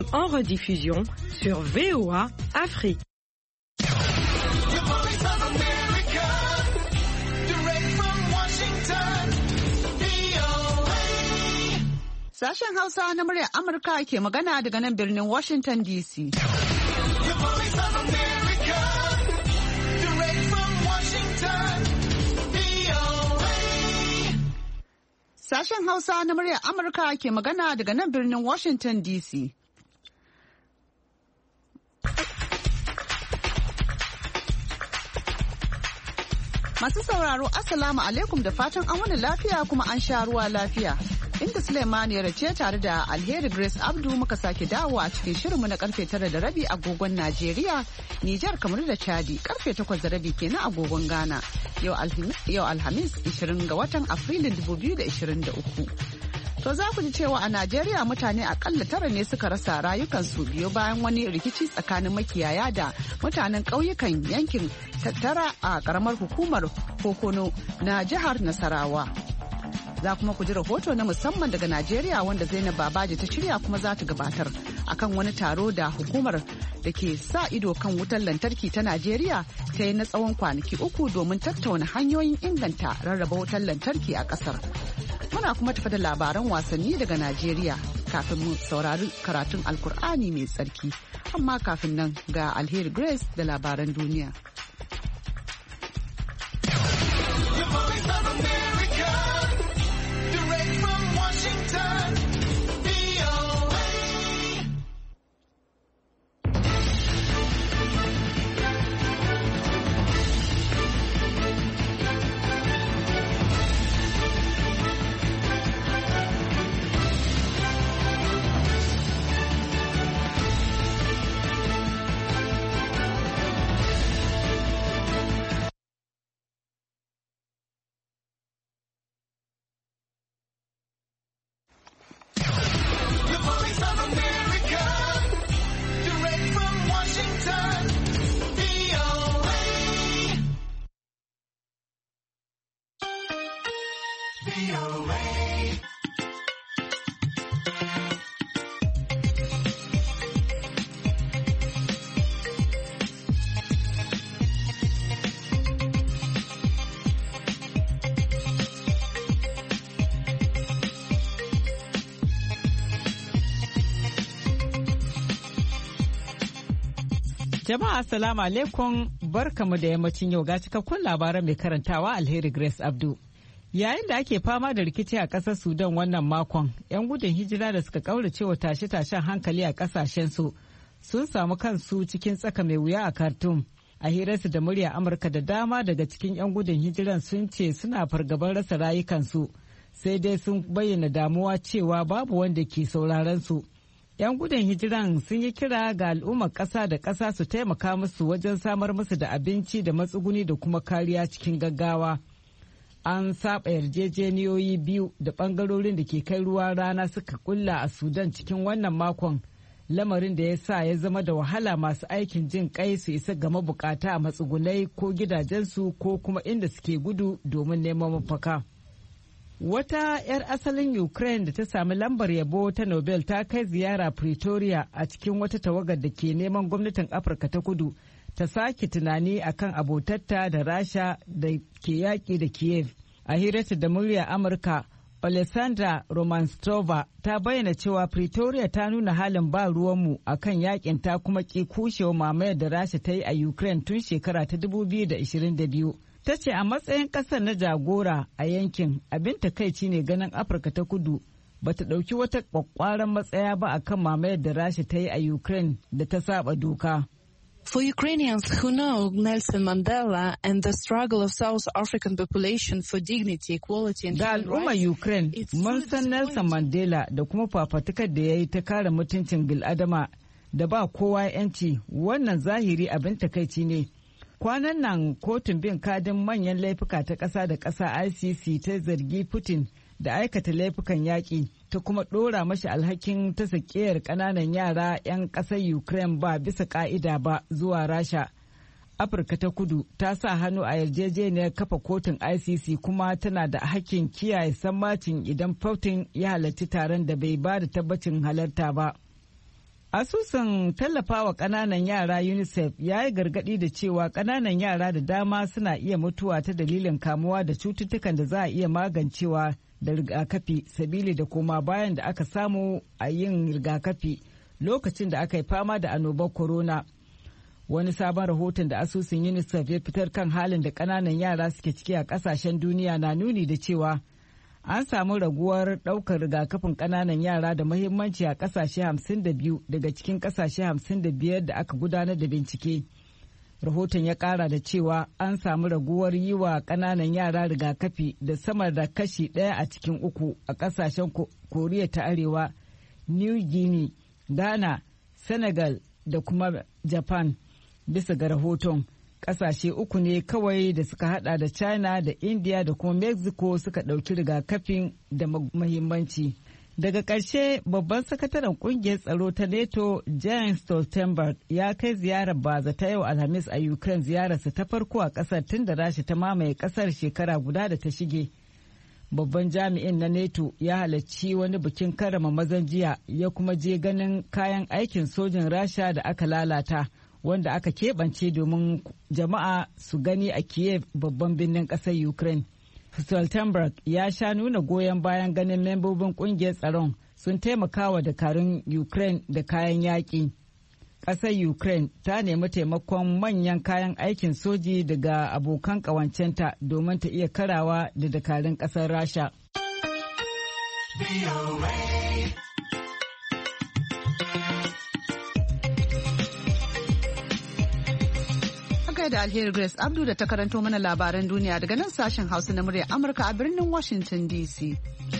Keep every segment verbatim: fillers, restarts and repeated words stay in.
En rediffusion sur V O A Afrique. Sashen Hausa na muryar Amurka ke magana daga nan birnin Washington D C. Sashen Hausa na muryar Amurka ke magana daga nan birnin Washington D C. Masu sauraro, Assalamu alaikum da fatan an wani lafiya kuma an sha ruwa lafiya. Inda Suleiman ya race tare da Alheri Grace Abdu muka sake dawo a cikin shirinmu na karfe tara da rabi agogon Najeriya, Nijar, kamar da Chadi, karfe takwas da rabi kenan agogon Ghana. Yau Alhamis ishirin ga watan Afrilun dubu biyu da ishirin da uku. To za ku ji cewa a Najeriya mutane akalla tara ne suka rasa rayukansu biyo bayan wani rikici tsakanin makiyaya da mutanen ƙauyukan yankin tattara a ƙaramar hukumar Kokono na jihar Nasarawa. Za kuma ku ji rahoto na musamman daga Najeriya wanda Zainab Babaji ta shirya kuma za ta gabatar akan wani taro da hukumar da ke sa ido kan wutar lantarki ta Najeriya ta yi na tsawon kwanaki uku domin tattauna hanyoyin inganta rarraba wutar lantarki a ƙasar. Muna kuma tafi da labaran wasanni daga Najeriya kafin mu saurari karatun Alkur'ani mai tsarki. Amma kafin nan ga Alheri Grace da labaran duniya. Jama'a assalamu alaikum, barkamu da yammacin yau ga cikakkun labaran mai karantawa Alheri Grace Abdu. Yayin da ake fama da rikici a ƙasar Sudan wannan makon, 'yan gudun hijira da suka kaurace wa tashe-tashen hankali a ƙasashensu sun samu kansu cikin tsaka mai wuya a Khartoum. A hirarsu da murya Amurka da dama daga cikin 'yan gudun hijiran sun ce suna fargabar rasa rayukansu, sai dai sun bayyana damuwa cewa babu wanda ke sauraron su. 'Yan gudun hijiran sun yi kira ga al'ummar ƙasa da ƙasa su taimaka musu wajen samar musu da abinci da matsuguni da kuma kariya cikin gaggawa. An saba yarjejeniyoyi biyu da ɓangarorin da ke kai ruwa rana suka kulla a Sudan cikin wannan makon, lamarin da ya sa ya zama da wahala masu aikin jin kai su isa ga mabukata a matsugunai ko gidajensu ko kuma inda suke gudu domin neman mafaka. Wata 'yar asalin Ukraine da ta sami lambar yabo ta Nobel ta kai ziyara Pretoria a cikin wata tawagar da ke neman gwamnatin Afirka ta Kudu ta sake tunani akan abotarta da Rasha da ke yaƙi da Kiev. A hirarta da murya Amurka, Alessandra Romanstrova ta bayyana cewa Pretoria ta nuna halin ba ruwanmu akan yakin ta kuma ki kushewa mamayar da Rasha ta yi a Ukraine tun shekara ta dubu biyu da ishirin da biyu. Ta ce a matsayin ƙasar na jagora a yankin, abin takaici ne ganin Afirka ta Kudu ba ta ɗauki wata ƙwaƙƙwaran matsaya ba akan mamayar da Rasha ta yi a Ukraine da ta saba doka. For Ukrainians who know Nelson Mandela and the struggle of South African population for dignity, equality and human rights. Ga al'ummar Ukraine, mun san Nelson Mandela da kuma fafatukar da ya yi ta kare mutuncin bil'adama da ba kowa 'yanci, wannan zahiri abin takaici ne. Kwanan nan kotun bin kadin manyan laifuka ta ƙasa da ƙasa I C C ta zargi Putin da aikata laifukan yaƙi ta kuma ɗora mashi alhakin ta sakiyar ƙananan yara 'yan ƙasar Ukraine ba bisa ƙa'ida ba zuwa Rasha. Afirka ta Kudu ta sa hannu a yarjejeniyar kafa kotun I C C kuma tana da hakkin kiyaye sammacin idan Putin ya halarci taron da bai ba da tabbacin halarta ba. Asusun tallafawa ƙananan yara UNICEF ya yi gargaɗi da cewa ƙananan yara da dama suna iya mutuwa ta dalilin kamuwa da cututtukan da za a iya magancewa da rigakafi sabili da koma bayan da aka samu a yin rigakafi lokacin da aka yi fama da annobar corona. Wani sabon rahoton da asusun UNICEF ya fitar kan halin da ƙananan yara suke ciki a ƙasashen duniya na nuni da cewa an samu raguwar ɗaukar rigakafin ƙananan yara da muhimmanci a ƙasashe hamsin da biyu daga cikin ƙasashe hamsin da biyar da aka gudanar da bincike. Rahoton ya ƙara da cewa an samu raguwar yi wa ƙananan yara rigakafi da sama da kashi ɗaya a cikin uku a ƙasashen Koriya ta Arewa, New Guinea, Ghana, Senegal da kuma Japan. Bisa ga rahoton, ƙasashe uku ne kawai da suka hada da China da India da kuma Mexico suka ɗauki rigakafin da muhimmanci. Daga ƙarshe, babban sakataren ƙungiyar tsaro ta NATO Jens Stoltenberg ya kai ziyarar baza ta yau Alhamis a Ukraine, ziyararsa ta farko a ƙasar tun da Rasha ta mamaye ƙasar shekara guda da ta shige. Babban jami'in na NATO ya halarci wani bikin karrama mazan jiya ya kuma je ganin kayan aikin sojin Rasha da aka lalata, wanda aka keɓance domin jama'a su gani a Kiev, babban birnin ƙasar Ukraine. Stoltenberg ya sha nuna goyon bayan ganin membobin ƙungiyar tsaron sun taimaka wa dakarun Ukraine da kayan yaƙi. Ƙasar Ukraine ta nemi taimakon manyan kayan aikin soji daga abokan ƙawancenta domin ta iya karawa da dakarun ƙasar Rasha. Da Alheri Grace Abdu da ta karanto mana labaran duniya daga nan sashen Hausa na muryar Amurka a birnin Washington D C.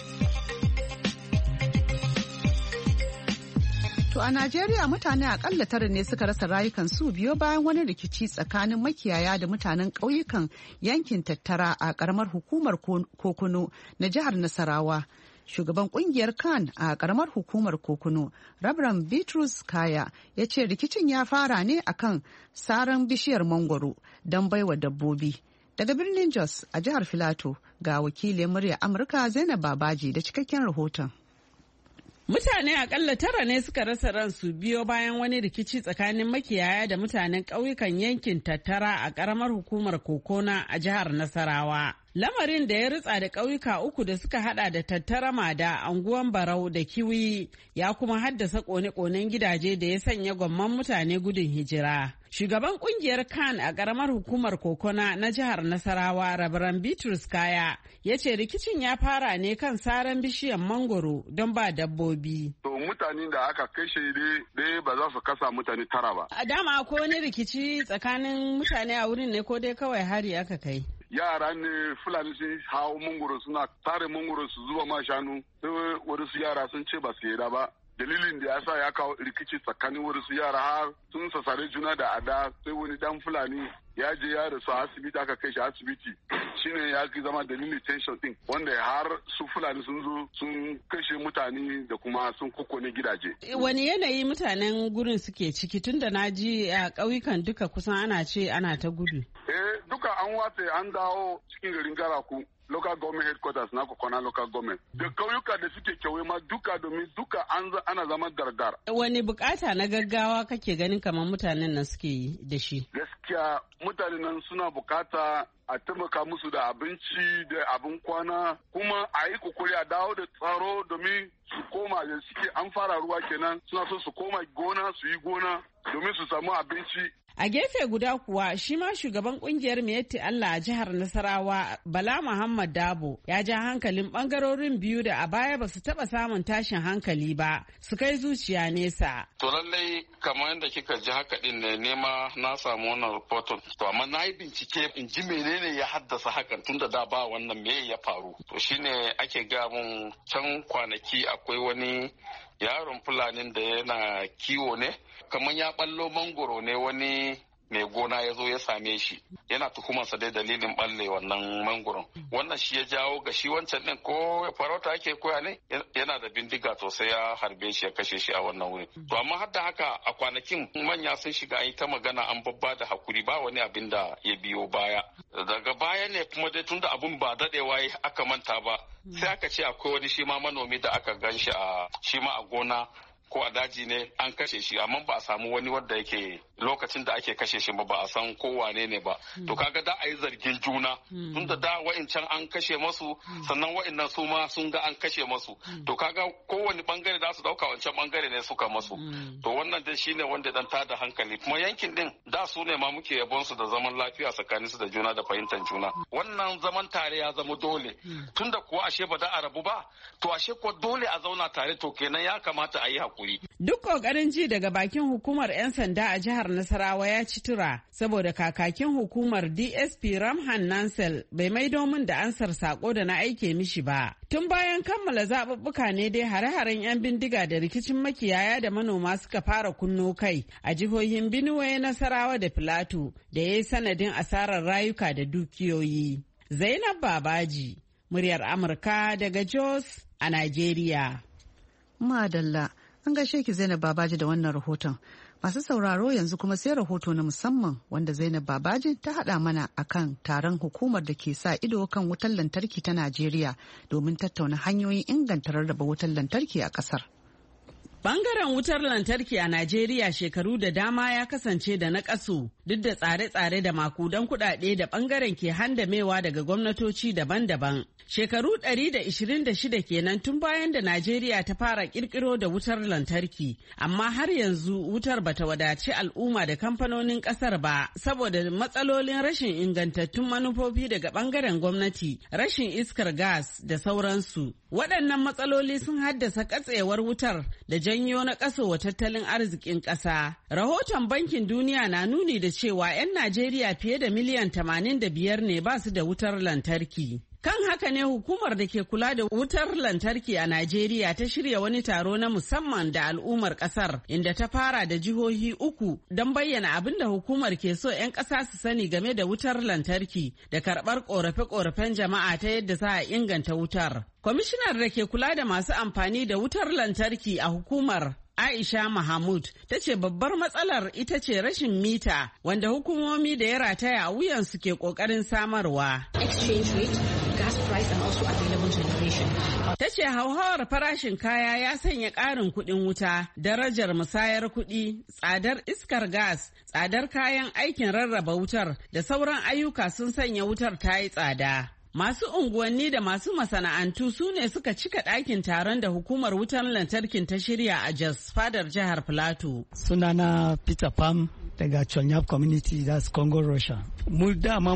To a Najeriya mutane akalla tara ne suka rasa rayukansu biyo bayan wani rikici tsakanin makiyaya da mutanen ƙauyukan yankin Tattara a ƙaramar hukumar Kokono na jihar Nasarawa. Shugaban kungiyar kan a karamar hukumar Kokono, Rabran Bitrus Kaya, ya ce rikicin ya fara ne akan saran bishiyar mangwaro don baiwa dabbobi. Daga birnin Jos a jihar Filato ga wakilin murya Amurka Zainab Babaji da cikakken rahoton. Mutane akalla tara ne suka rasa ransu biyo bayan wani rikici tsakanin makiyaya da mutanen ƙauyukan yankin Tattara a ƙaramar hukumar Kokona a jihar Nasarawa. Lamarin da ya ritsa da ƙauyuka uku da suka hada da Tattara Mada, Anguwan Barau da Kiwi ya kuma haddasa kone-konen gidaje da ya sanya gwamman mutane gudun hijira. Shugaban kungiyar kan a ƙaramar hukumar Kokona na jihar Nasarawa, Rabaran Bitrus Kaya, ya ce rikicin ya fara ne kan saran bishiyan mangoro don ba dabbobi. To mutane da aka kashe dai ba za su kasa mutane tara ba. A dama ko wani rikici tsakanin mutane a wurin ne ko dai kawai hari aka kai? Yara ne Fulani sun hawo mangoro suna tare mangoro su zuba ma shanu, sai wasu yara sun ce ba su yarda ba. Dalilin da ya sa ya kawo rikici tsakanin wasu yara har sun sassare juna da ada, sai wani dan Fulani ya je ya rasu a asibiti, aka kai shi asibiti, shine ya zama dalilin tension din wanda har su Fulani sun zo sun kashe mutane da kuma sun kokone gidaje. Wani yanayi mutanen gurin suke ciki tunda na ji a ƙauyukan duka kusan ana ce ana ta gudu? Eh duka an watse an dawo cikin garin Garaku. Local government headquarters na Kokona local government. Da kauyuka da suke kewaye ma duka domin duka an ana zama gargar. Wani bukata na gaggawa kake ganin kamar mutanen nan suke yi da shi? Gaskiya mutanen nan suna bukata a taimaka musu da abinci da abin kwana, kuma a yi kokari a dawo da tsaro domin su koma da suke an fara ruwa kenan, suna so su koma gona su yi gona domin su samu abinci. A gefe guda kuwa shi ma shugaban kungiyar Miyatti Allah a jihar Nasarawa, Bala Muhammad Dabo, ya ja hankalin bangarorin biyu da a baya ba su taba samun tashin hankali ba su kai zuciya nesa. To lallai kamar yadda kika ji haka din ne, nema na samu wannan rahoton. To amma na yi bincike in ji menene ya haddasa hakan tunda da ba wannan me ya faru. To shine ake ga mun can kwanaki akwai wani yaron Fulanin da yana kiwo ne, kamar ya ballo mangoro ne, wani mai gona ya zo ya same shi yana tuhumarsa dai dalilin balle wannan mangoron. Wannan shi ya jawo ga shi wancan din ko farauta ake koya ne, yana da bindiga to sai ya harbe shi ya kashe shi a wannan wuri. To amma har da haka a kwanakin manya sun shiga an yi ta magana, an babba da hakuri, ba wani abin da ya biyo baya. Daga baya ne kuma dai tunda abun ba dadewa aka manta ba, sai aka ce akwai wani shi ma manomi da aka gan shi a shi ma a gona ko a daji ne an kashe shi amma ba a samu wani wanda yake lokacin da ake kashe shi ba ba a san ko wane ne ba to kaga da a yi zargin juna tunda da wa'incan an kashe masu sannan wa'innan su ma sun ga an kashe masu to kaga kowane bangare da su dauka wancan bangare ne suka masu to wannan dai shine wanda dan tada hankali kuma yankin din da su ne ma muke yabon su da zaman lafiya tsakanin su da juna da fahimtar juna wannan zaman tare ya zama dole tunda kuwa ashe ba da a rabu ba to ashe ko dole a zauna tare to kenan ya kamata a yi hakuri. Duk kokarin ji daga bakin hukumar 'yan sanda a jihar Nasarawa ya ci tura saboda kakakin hukumar D S P Ramhan Nansel bai maido min da ansar sako da na aike mishi ba. Tun bayan kammala zaɓuɓɓuka ne dai hare-haren 'yan bindiga da rikicin makiyaya da manoma suka fara kunno kai a jihohin Benue, Nasarawa da Filato da ya yi sanadin asarar rayuka da dukiyoyi. Zainab Babaji, muryar Amurka daga Jos a Najeriya. Madalla, an gaishe ki Zainab Babaji da wannan rahoton. Masu sauraro yanzu kuma sai rahoto na musamman wanda Zainab Babaji ta haɗa mana akan taron hukumar da ke sa ido kan wutar lantarki ta Najeriya domin tattauna hanyoyin inganta rarraba wutar lantarki a ƙasar. Bangaren wutar lantarki a Najeriya shekaru da dama ya kasance da naƙasu duk da tsare-tsare da makudan kuɗaɗe da bangaren ke handamewa daga gwamnatoci daban-daban. Shekaru ɗari da ishirin da shida kenan tun bayan da Najeriya ta fara ƙirƙiro da wutar lantarki, amma har yanzu wutar bata wadaci al'umma da kamfanonin ƙasar ba saboda matsalolin rashin ingantattun manufofi daga bangaren gwamnati, rashin iskar gas da sauransu. Waɗannan matsaloli sun haddasa katsewar wutar da janyo na wa tattalin arzikin ƙasa. Rahoton Bankin Duniya na nuni da cewa 'yan Najeriya fiye da miliyan tamanin da biyar ne ba su da wutar lantarki. Kan haka ne hukumar da ke kula da wutar lantarki a Najeriya ta shirya wani taro na musamman da al'ummar kasar inda ta fara da jihohi uku don bayyana abin da hukumar ke so 'yan ƙasa su sani game da wutar lantarki da karɓar ƙorafe-ƙorafen jama'a ta yadda za a inganta wutar. Kwamishinar da ke kula da masu amfani da wutar lantarki a hukumar Aisha Mahmud ta ce babbar matsalar ita ce rashin mita wanda hukumomi da ya rataya a wuyansu ke ƙoƙarin samarwa. Exchange rate, gas price and also available generation. Ta ce hauhawar farashin kaya ya sanya ƙarin kuɗin wuta, darajar musayar kuɗi, tsadar iskar gas, tsadar kayan aikin rarraba wutar da sauran ayyuka sun sanya wutar ta yi tsada. Masu unguwanni da masu masana'antu su ne suka cika ɗakin taron da hukumar wutar lantarkin ta shirya a Jos fadar jihar Filato. Sunana Peter Pam daga Chonyap Community, that's Congo, Russia. Mu dama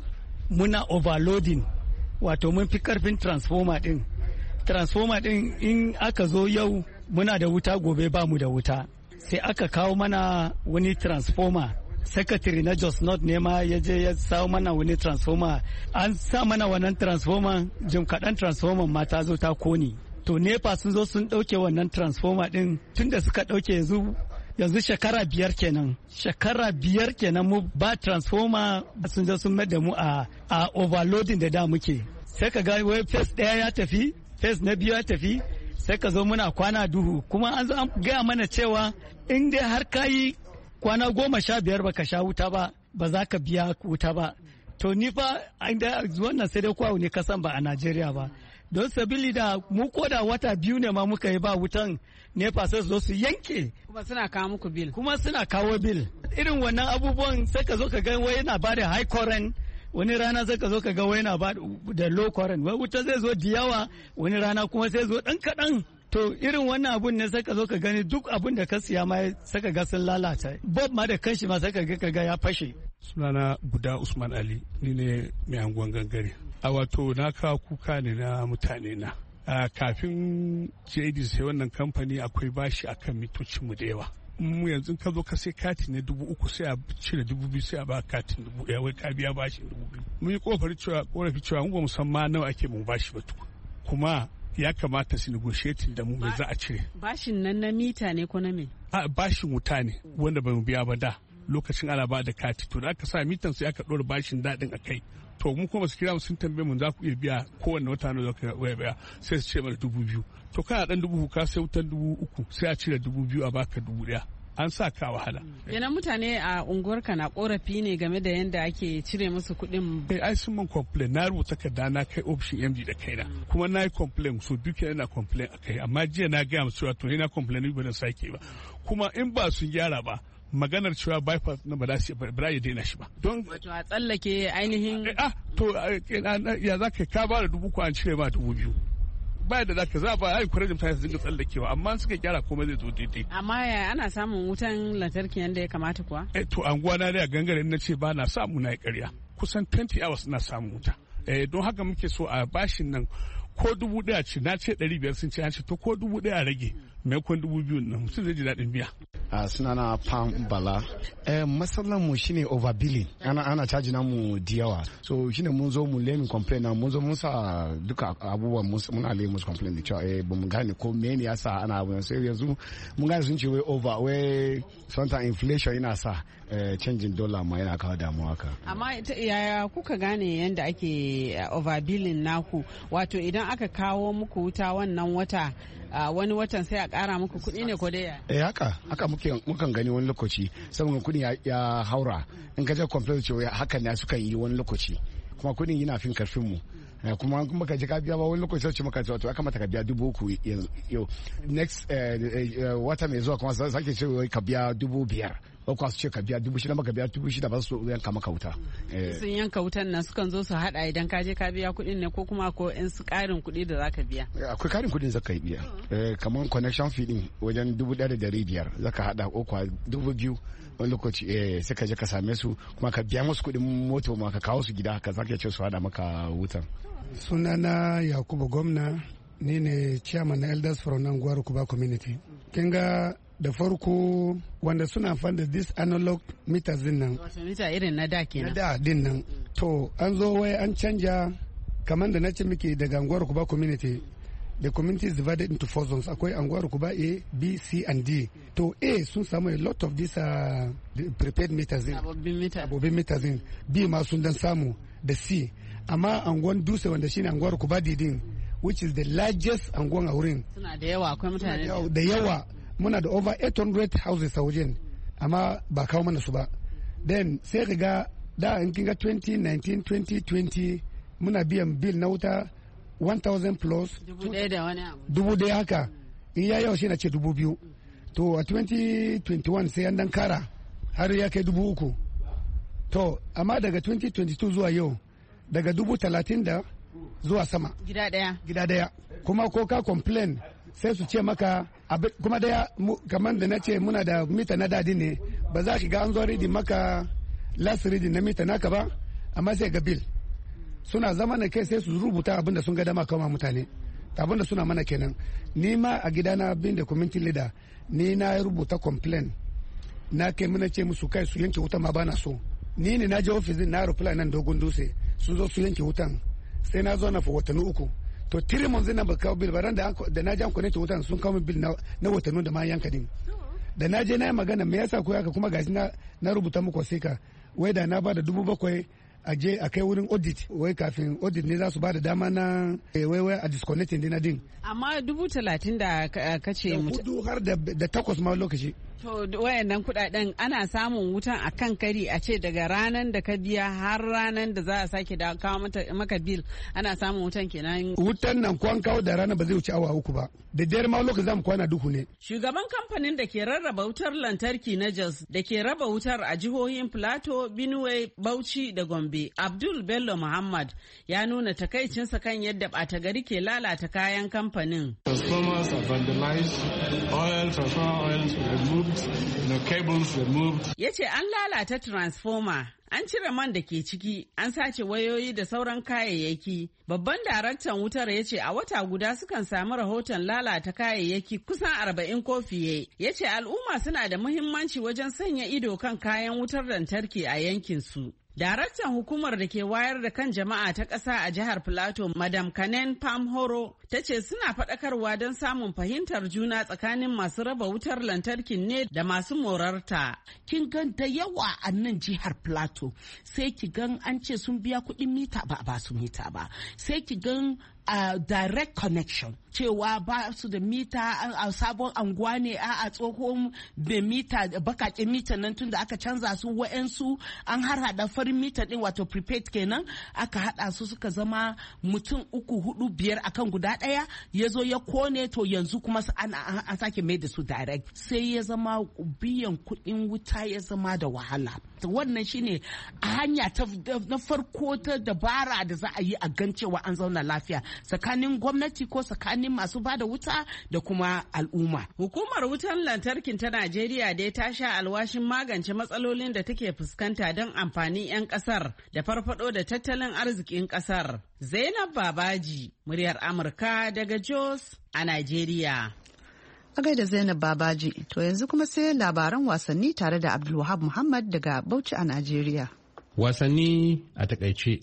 muna overloading, wato mun fi karfin transformer ɗin. Transformer ɗin in aka zo yau muna da wuta, gobe ba mu da wuta. Sai aka kawo mana wani transformer. Secretary na Jos North ne ma ya je ya samu mana wani transformer. An sa mana wannan transformer, jim kaɗan transformer ma ta zo ta koni. To NEPA sun zo sun ɗauke wannan transformer ɗin tun da suka ɗauke yanzu yanzu shekara biyar kenan. Shekara biyar kenan mu ba transformer, sun zo sun mai da mu a, a overloading da da muke. Sai ka ga wai phase ɗaya ya tafi, phase na biyu ya tafi, sai ka zo muna kwana duhu. Kuma an zo an gaya mana cewa in dai har ka yi kwana goma sha biyar baka sha wuta ba, ba za ka biya wuta ba. To ni fa inda wannan sai dai kwawo ne kasan ba a Najeriya ba. Don sabili da mu koda wata biyu ne ma muka yi ba wutan NEPA sai su zo su yanke. Kuma suna kawo muku bil. Kuma suna kawo bil. Irin wannan abubuwan sai ka zo ka ga wai yana ba da high current, wani rana sai ka zo ka ga wai yana ba da low current. Wai wuta zai zo da yawa, wani rana kuma sai zo ɗan kaɗan. To irin wannan abun ne sai ka zo ka gani duk abun da ka siya ma sai ka ga sun lalata. Bob ma da kanshi ma sai ka ga kaga ya fashe. Sunana Guda Usman Ali, ni ne mai anguwan gangare. A wato na kawo kuka ne na mutane na. A kafin J D sai wannan kamfani akwai bashi akan mitocin mu da yawa. Mu yanzu ka zo ka sai kati ne dubu uku sai a cire dubu biyu sai a ba katin dubu ɗaya wai ka biya bashin dubu biyu. Mun yi korafi cewa korafi cewa mu ba mu san ma nawa ake mu bashi ba tukun. Kuma ya kamata su negotiating da mu mai za a cire. Bashin nan na mita ne ko na me? A bashin wuta ne wanda ba mu biya ba da lokacin ana ba da kati. To da aka sa mitan sai aka ɗora bashin daɗin a kai. To mu kuma su kira mu sun tambaye mu za ku iya biya kowanne wata na zaka iya biya sai su ce mana dubu biyu. To kana ɗan dubu ka sai wutan dubu uku sai a cire dubu biyu a baka dubu ɗaya. an sa ka wahala. Yana mutane a unguwarka na korafi ne game da yadda ake cire musu kuɗin. Eh ai sun man complain na rubuta takarda na kai ofishin M D da kaina kuma na yi complain so duk yana complain akai amma jiya na ga musu cewa to ina complain ba da sake ba kuma in ba sun gyara ba maganar cewa bypass na ba za ba ya daina shi ba. Don wato a tsallake ainihin. Ah to ya za ka ba da dubu ko an cire ma dubu biyu. Ba da zaka za ba ai kurajin mutane su dinga tsallakewa amma suka gyara komai zai zo daidai. Amma ya ana samun wutan lantarki yanda ya kamata kuwa? Eh to anguwa na da gangare na ce ba na samu na yi ƙarya kusan twenty hours na samun wuta. Eh don haka muke so a bashin nan ko dubu ɗaya ce na ce ɗari biyar sun ce an ce to ko dubu ɗaya rage maimakon dubu biyu nan mutum zai ji daɗin biya. a sunana Pam Bala. Eh, matsalar mu shine overbilling. Ana ana caji na mu da yawa. So shine mun zo mu lemi complain na mun zo mun sa duka abubuwan muna lemi musu complain da cewa eh ba mu gane ko me ne yasa ana abu sai yanzu mun gane sun ce wai over wai sometimes inflation yana sa canjin dollar ma yana kawo damuwa ka. Amma yaya kuka gane yanda ake overbilling naku? Wato idan aka kawo muku wuta wannan wata Uh, wani watan sai a kara muku kuɗi ne ko dai eh haka haka muke mukan gani wani lokaci saboda kuɗi ya, ya haura in ka je complain cewa hakan ne sukan yi wani lokaci kuma kuɗin yana fin karfin mu eh, kuma kuma ka je ka biya ba wani lokaci sai maka to aka mata ka biya dubu uku yau next uh, uh, wata mai zuwa kuma sake cewa ka biya dubu biyar ko su ce ka biya dubu shida maka biya dubu shida ba su yanka maka wuta. Sun yanka wutan nan sukan zo su hada idan ka je ka biya kuɗin ne ko kuma ko in su ƙarin kuɗi da zaka biya. Akwai ƙarin kuɗin zaka yi biya. Kamar connection fee din wajen dubu ɗaya da dari biyar zaka hada ko kwa dubu biyu wani lokaci sai ka je ka same su kuma ka biya musu kuɗin moto ma ka kawo su gida ka zaka ce su hada maka wutan. Sunana Yakubu Gwamna ni ne chairman na Elders from Nangwaru Kuba community. Kin ga da farko wanda suna amfani da this analog meters din nan wato mita irin na da kenan na da din nan to an zo wai an canja kamar da na ce miki daga Angwar Kuba community the community is divided into four zones akwai Angwar Kuba A B C and D to A sun samu a lot of these uh, prepaid meters din abobin meters din B ma sun dan samu da C amma Angwan Dutse wanda shine Angwar Kuba D din which is the largest Angwan a wurin suna da yawa akwai mutane da yawa muna da over eight hundred houses a wajen amma ba kawo mana su ba then sai ka ga da in kinga twenty nineteen twenty twenty muna biyan bill na wuta one thousand plus dubu ɗaya da wani abu dubu ɗaya haka in ya yawa shi na ce dubu biyu to a twenty twenty-one sai an dan kara har ya kai dubu uku to amma daga twenty twenty-two zuwa yau daga dubu talatin da zuwa sama gida ɗaya gida ɗaya kuma ko ka complain sai su ce maka kuma daya kamar da na ce muna da mita na dadi ne ba za ki ga an zo reading maka last reading na mita naka ba amma sai ga bill suna zama na kai sai su rubuta abinda sun ga dama kama mutane abinda suna mana kenan ni ma a gidana bin da community leader ni na rubuta complain na kai muna ce musu kai su yanke wutan ma bana so ni ne na je office na reply nan dogon dutse sun zo su yanke wutan sai na zo na fa watanni uku to tiri mun zina ba kawo bil baran da na jan kone wutan sun kawo bil na watanni da ma yanka din da na je na yi magana me yasa ko haka kuma gashi na na rubuta muku wasika wai da na ba da dubu bakwai a je a kai wurin audit wai kafin audit ne za su ba da dama na wai wai a disconnecting din din amma dubu talatin da ka ce mutu har da takwas ma lokaci to wayannan kudaden ana samun wutan a kan kari a ce daga ranar da ka biya har ranar da za a sake da kawo maka bil ana samun wutan kenan wutan nan kwan kawo da rana ba zai wuce awa uku ba da dare ma lokacin zamu kwana duhu ne shugaban kamfanin da ke rarraba wutar lantarki na Jos da ke raba wutar a jihohin Plateau, Benue, Bauchi da Gombe Abdul Bello Muhammad ya nuna takaicinsa kan yadda ɓata gari ke lalata kayan kamfanin. Transformers are vandalized, oil, transformer oils were removed, the cables were moved. Ya ce an lalata transformer, an cire man da ke ciki, an sace wayoyi da sauran kayayyaki. Babban daraktan wutar ya ce a wata guda sukan samu rahoton lalata kayayyaki kusan arba'in ko fiye. Ya ce al'umma suna da muhimmanci wajen sanya ido kan kayan wutar lantarki a yankinsu. Daraktan hukumar da ke wayar da kan jama'a ta ƙasa a jihar Plateau, Madam Kanen Pam Horo, ta ce suna faɗakarwa don samun fahimtar juna tsakanin masu raba wutar lantarkin ne da masu morarta. Kin gan da yawa a nan jihar Plateau, sai ki gan an ce sun biya kuɗin mita ba ba su mita ba. Sai ki gan a direct connection cewa ba su da mita a sabon anguwa ne a tsohon da mita bakakin mita nan tun da aka canza su wa'yansu an har hada farin mita din wato prepaid kenan aka hada su suka zama mutum uku hudu biyar akan guda daya ya zo ya kone to yanzu kuma an sake mai da su direct sai ya zama biyan kuɗin wuta ya zama da wahala. Wannan shine a hanya ta na farko ta dabara da za a yi a gan cewa an zauna lafiya tsakanin gwamnati ko tsakanin masu bada wuta da kuma al'umma. Hukumar wutar lantarkin ta Najeriya dai ta sha alwashin magance matsalolin da take fuskanta don amfanin 'yan kasar da farfado da tattalin arzikin kasar. Zainab Babaji, muryar Amurka daga Jos a Najeriya. A gaida Zainab Babaji, to yanzu kuma sai labaran wasanni tare da Abdulwahab Muhammad daga Bauchi a Najeriya. Wasanni a takaice.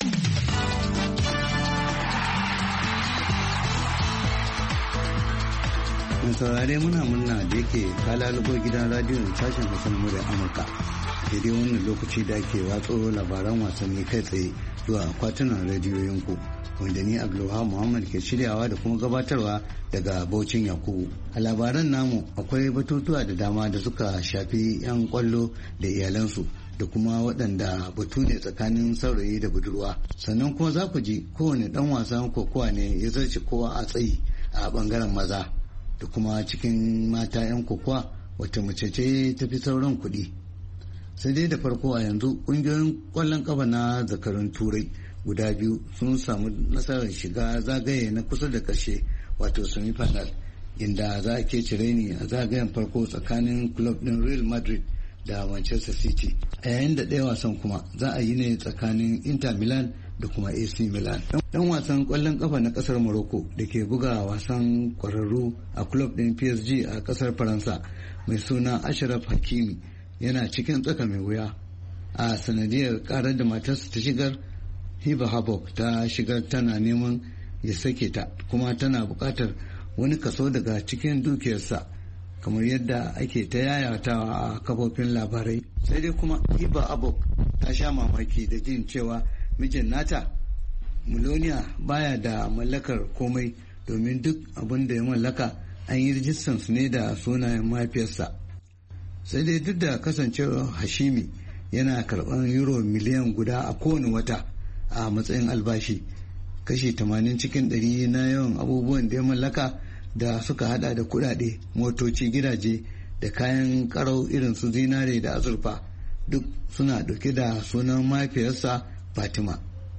Mun saurare muna murna da yake kalalubo gidan radiyon sashen Hausa na muryar Amurka. Daidai wannan lokaci da ake watso labaran wasanni kai tsaye zuwa akwatunan radiyoyinku. Wanda ni Abdulwahab Muhammad ke shiryawa da kuma gabatarwa daga Bauchin Yakubu. A labaran namu akwai batutuwa da dama da suka shafi 'yan kwallo da iyalansu da kuma waɗanda batu ne tsakanin saurayi da budurwa. Sannan kuma za ku ji kowane ɗan wasan kokowa ne ya zarce kowa a tsayi a ɓangaren maza da kuma cikin mata 'yan kokowa wata mace ce ta fi sauran kuɗi. Sai dai da farko a yanzu ƙungiyoyin ƙwallon ƙafa na zakarun turai guda biyu sun samu nasarar shiga zagaye na kusa da ƙarshe wato semi-final inda za a kece raini a zagayen farko tsakanin club din Real Madrid da Manchester City a yayin da ɗaya wasan kuma za a yi ne tsakanin Inter Milan da kuma A C Milan. Dan wasan ƙwallon ƙafa na ƙasar Morocco da ke buga wasan ƙwararru a club din P S G a ƙasar Faransa mai suna Achraf Hakimi yana cikin tsaka mai wuya a sanadiyar ƙarar da matarsa ta shigar. Hiba Habok ta shigar tana neman ya sake ta kuma tana buƙatar wani kaso daga cikin dukiyarsa kamar yadda ake ta yayatawa a kafofin labarai. Sai dai kuma Hiba Habok ta sha mamaki da jin cewa mijin nata Miloniya baya da mallakar komai domin duk abin da ya mallaka an yi rijistan su ne da sunayen mahaifiyarsa. Sai dai duk da kasancewar Hashimi yana karɓar euro miliyan guda a kowane wata a matsayin albashi, kashi tamanin cikin ɗari na yawan abubuwan da ya mallaka da suka hada da kudade, motoci, gidaje da kayan karau irin su zinare da azurfa duk suna dauke da sunan mahaifiyarsa Fatima.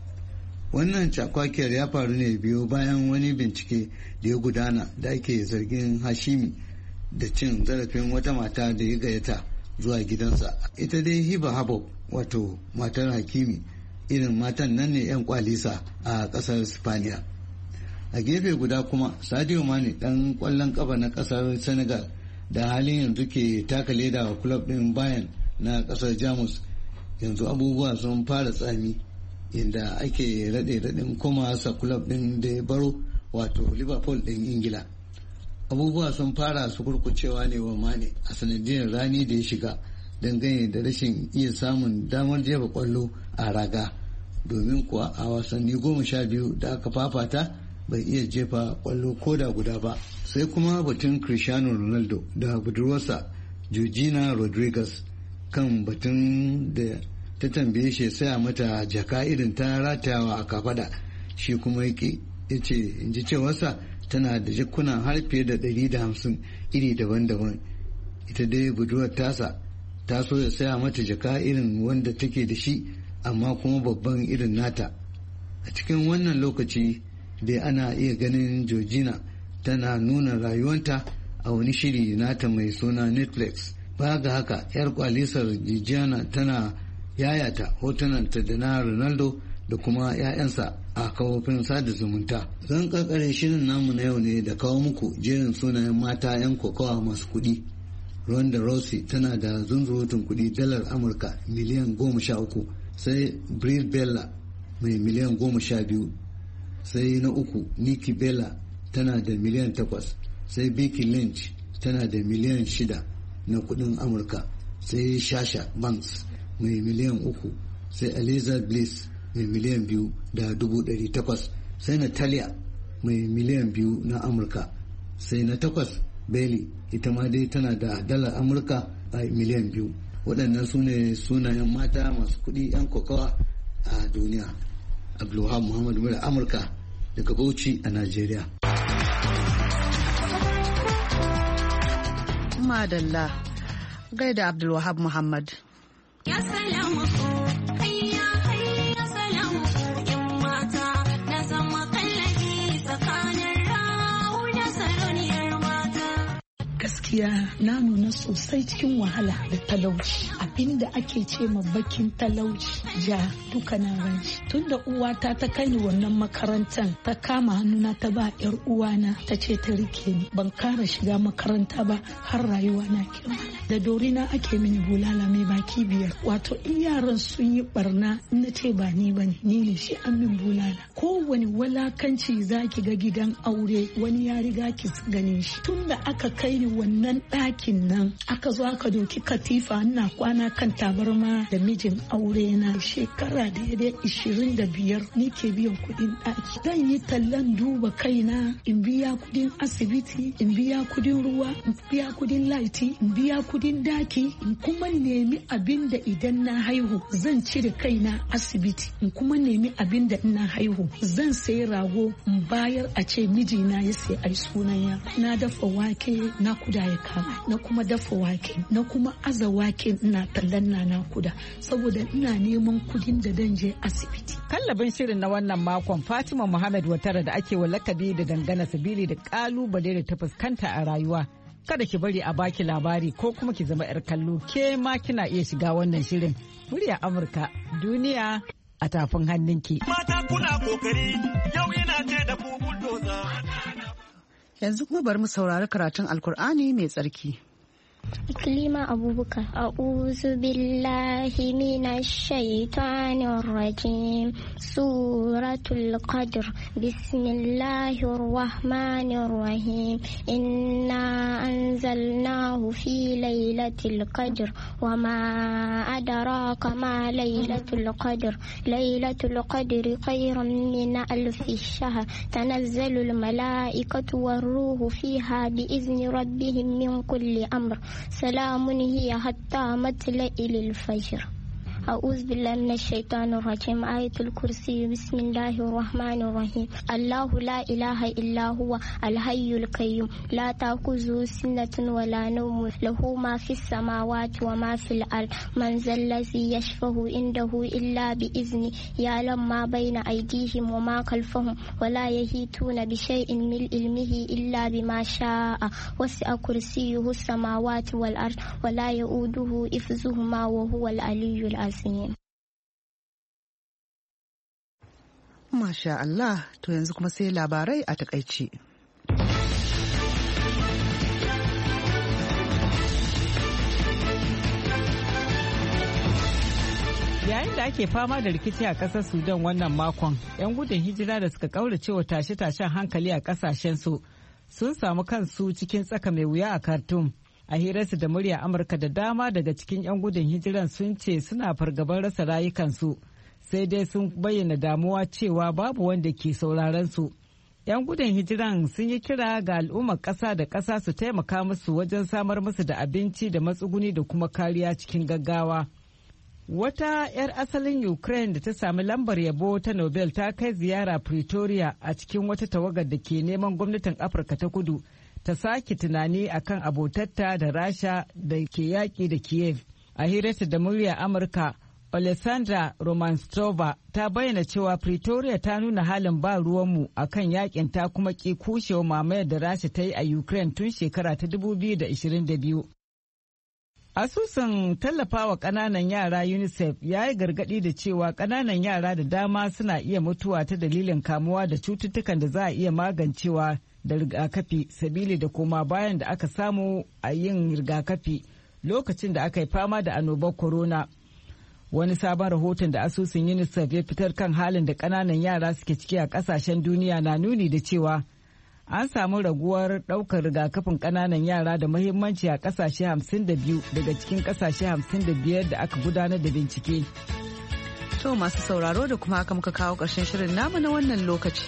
Wannan cakwakiyar ya faru ne biyo bayan wani bincike da ya gudana da ake zargin Hashimi da cin zarafin wata mata da ya gayyata zuwa gidansa. Ita dai Hiba Habok wato matar Hakimi irin matan nan ne 'yan kwalisa a kasar Spaniya. A gefe guda kuma Sadio Mane dan kwallon kafa na kasar Senegal da halin yanzu ke taka leda wa club din Bayern na kasar Jamus yanzu abubuwa sun fara tsami inda ake rade radin kuma sa club din da ya baro wato Liverpool din Ingila. Abubuwa sun fara su kurkucewa ne wa Mane a sanadiyar rani da ya shiga dangane da rashin iya samun damar jefa kwallo a raga, domin kuwa a wasanni goma sha biyu da aka fafata bai iya jefa kwallo koda guda ba. Sai kuma batun Cristiano Ronaldo da budurwarsa Georgina Rodriguez kan batun da ta tambaye shi saya mata jaka irin ta ratayawa a kafada, shi kuma yake yace in ji cewarsa tana da jakuna har fiye da ɗari da hamsin iri daban-daban. Ita dai budurwar tasa ta so ya saya mata jaka irin wanda take da shi amma kuma babban irin nata. A cikin wannan lokaci dai ana iya ganin Georgina tana nuna rayuwanta a wani shiri nata mai suna Netflix. Ba ga haka yar kwalisar Georgina tana yayata hotunanta da na Ronaldo da kuma 'ya'yansa a kafofin sada zumunta. Zan karkare shirin namu na yau ne da kawo muku jerin sunayen mata 'yan kokawa masu kuɗi. Ronda Rousey tana da zunzurutun kuɗi dalar Amurka miliyan goma sha uku, sai Brie Bella mai miliyan goma sha biyu, sai na uku Nikki Bella tana da miliyan takwas, sai Becky Lynch tana da miliyan shida na kuɗin Amurka, sai Sasha Banks mai miliyan uku, sai Aliza Bliss mai miliyan biyu da dubu ɗari takwas, sai Natalia mai miliyan biyu na amurka. Sai na takwas Bailey, ita ma dai tana da dalar amurka a miliyan biyu. Waɗannan su ne sunayen mata masu kuɗi 'yan kokawa a duniya. Abdulwahab Muhammad Mura, Amurka daga Bauchi a Najeriya. Madalla gaida Abdulwahab Muhammad. Ya salamu hayya hayya salamu yan mata na zama kallabi tsakanin rawu da sarauniyar mata. Gaskiya na nuna sosai cikin wahala da talauci, abinda ake ce ma bakin talauci ja duka na ranci. Tunda uwata ta kai ni wannan makarantar ta kama hannuna ta ba yar uwana ta ce ta rike ni, ban kara shiga makaranta ba har rayuwa na girma. Da dorina ake mini bulala mai baki biyar, wato in yaran sun yi barna na ce ba ni bane ni ne shi an min bulala. Kowane walakanci zaki ga gidan aure wani ya riga ki ganin shi. Tunda aka kai ni wannan ɗakin nan aka zo aka doki katifa ina kwana kan tabarma da mijin aure na shekara da ya ishirin da biyar ni ke biyan kuɗin ɗaki. Zan yi tallan duba kaina in biya kuɗin asibiti, in biya kuɗin ruwa, in biya kuɗin laiti, in biya kuɗin daki, in kuma nemi abin da idan na haihu zan cire kaina asibiti, in kuma nemi abin da ina haihu zan sayi rago in bayar a ce mijina ya sai ai sunan ya. Na dafa wake na kuda ya kama, na kuma dafa wake, na kuma aza wake ina tallan na na kuda saboda ina neman kudin da dan je asibiti. Kallabin shirin na wannan makon Fatima Muhammad Watara da ake wa lakabi da dangana sabili da kalubale da ta fuskanta a rayuwa. Kada ki bari a baki labari ko kuma ki zama 'yar kallo, ke ma kina iya shiga wannan shirin. Murya Amurka, duniya a tafin hannunki. Mata kuna kokari, yau ina ce da ku bulldoza. Yanzu kuma bari mu saurari karatun Alkur'ani mai tsarki. Iklima Abubakar. A'udhu billahi minash shaitanir rajim. Suratul Qadr. Bismillahir rahmanir rahim. Inna anzalnahu fi lailatul qadr wa ma adraka ma lailatul qadr. Lailatul qadri khairum min alfi shahr. Tanazzalul malaikatu war-ruhu fiha bi izni rabbihim min kulli amr. سلام هي حتى مطلع الفجر. أعوذ بالله من الشيطان الرجيم. آية الكرسي. بسم الله الرحمن الرحيم. الله لا إله إلا هو الحي القيوم لا تأخذه سنة ولا نوم له ما في السماوات وما في الأرض من ذا الذي يشفع عنده إلا بإذنه يعلم ما بين أيديهم وما خلفهم ولا يحيطون بشيء من علمه إلا بما شاء وسع كرسيه السماوات والأرض ولا يؤوده حفظهما وهو العلي العظيم. Masha Allah, to yanzu kuma sai labarai a takaice. Yayin da ake fama da rikici a ƙasar Sudan wannan makon, 'yan gudun hijira da suka kaurace wa tashe-tashen hankali a ƙasashensu sun samu kansu cikin tsaka mai wuya a Khartoum. A hirarsu da murya Amurka da dama daga cikin 'yan gudun hijiran sun ce suna fargabar rasa rayukansu, sai dai sun bayyana damuwa cewa babu wanda ke sauraron su. 'Yan gudun hijiran sun yi kira ga al'ummar ƙasa da ƙasa su taimaka musu wajen samar musu da abinci da matsuguni da kuma kariya cikin gaggawa. Wata 'yar asalin Ukraine da ta sami lambar yabo ta Nobel ta kai ziyara Pretoria a cikin wata tawagar da ke neman gwamnatin Afirka ta Kudu ta sake tunani akan abotarta da Rasha da ke yaƙi da Kiev. A hirarta da murya Amurka, Alessandra Romanstrova ta bayyana cewa Pretoria ta nuna halin ba ruwanmu akan yakin ta kuma ki kushewa mamayar da Rasha ta yi a Ukraine tun shekara ta dubu biyu da ashirin da biyu. Asusun tallafawa ƙananan yara UNICEF ya yi gargaɗi da cewa ƙananan yara da dama suna iya mutuwa ta dalilin kamuwa da cututtukan da za a iya magancewa da rigakafi sabili da koma bayan da aka samu a yin rigakafi lokacin da aka yi fama da annobar corona. Wani sabon rahoton da asusun UNICEF ya fitar kan halin da ƙananan yara suke ciki a ƙasashen duniya na nuni da cewa an samu raguwar ɗaukar rigakafin ƙananan yara da muhimmanci a ƙasashe hamsin da biyu daga cikin ƙasashe hamsin da biyar da aka gudanar da bincike. To masu sauraro da kuma haka muka kawo ƙarshen shirin namu na wannan lokaci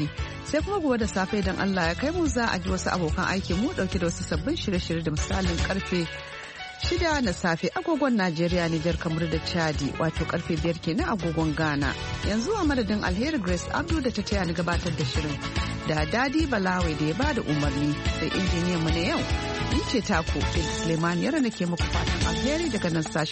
sai kuma gobe da safe idan Allah ya kai mu za a ji wasu abokan aiki mu dauke da wasu sabbin shirye-shirye da misalin karfe shida na safe agogon Najeriya, Nijar, kamar da Chadi, wato karfe biyar kenan agogon Ghana. Yanzu a madadin Alheri Grace Abdu da ta taya ni gabatar da shirin da Dadi Balawe da ya bada umarni sai injiniyan mu na yau. Ni ce taku Suleiman Yara nake muku fatan alheri daga nan sashen